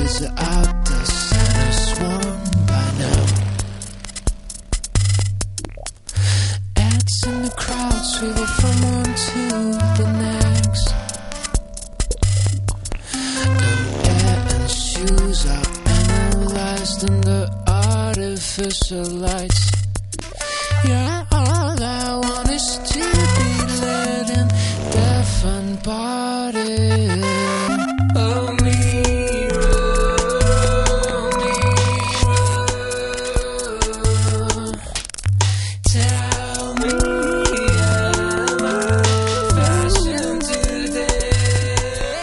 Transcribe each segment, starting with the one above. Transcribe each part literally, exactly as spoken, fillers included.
kids are out there, Santa's sworn by now. Ants in the crowd swivel from one to the next. Air and shoes are analyzed under artificial lights. Yeah, all I want is to be led in deaf and party. Oh, mirror, mirror, tell me, am I fashion today?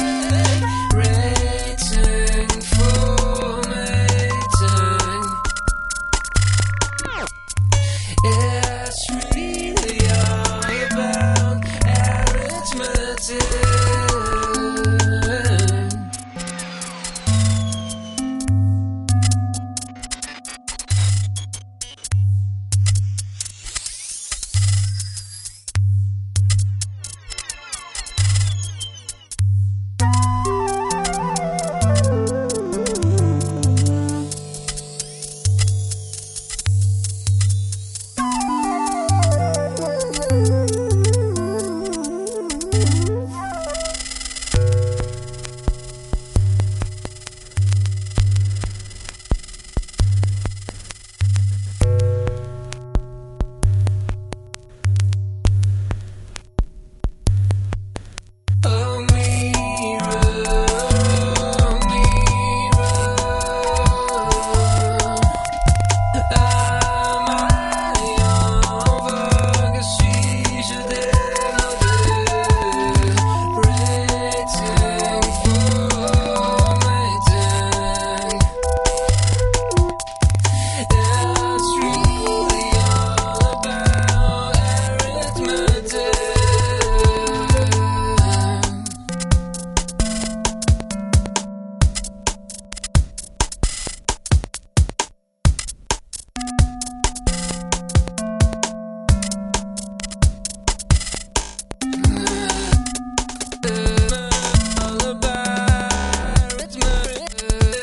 Rating for mating. It's really all about arithmetic. Oh, mirror, mirror, am I en vogue? Suis-je démodé? Rating for mating. It's really all about arithmetic. All about arithmetic.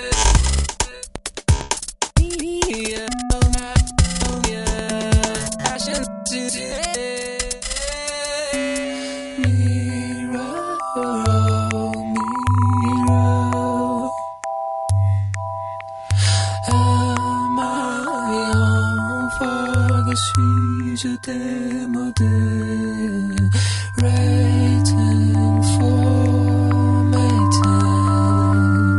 Yeah, oh yeah, passion today. Mirror, oh, mirror, am I en vogue? Suis-je démodé? Rating for mating.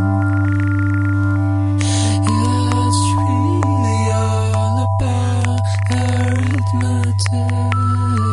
Yeah, it's really all about arithmetic.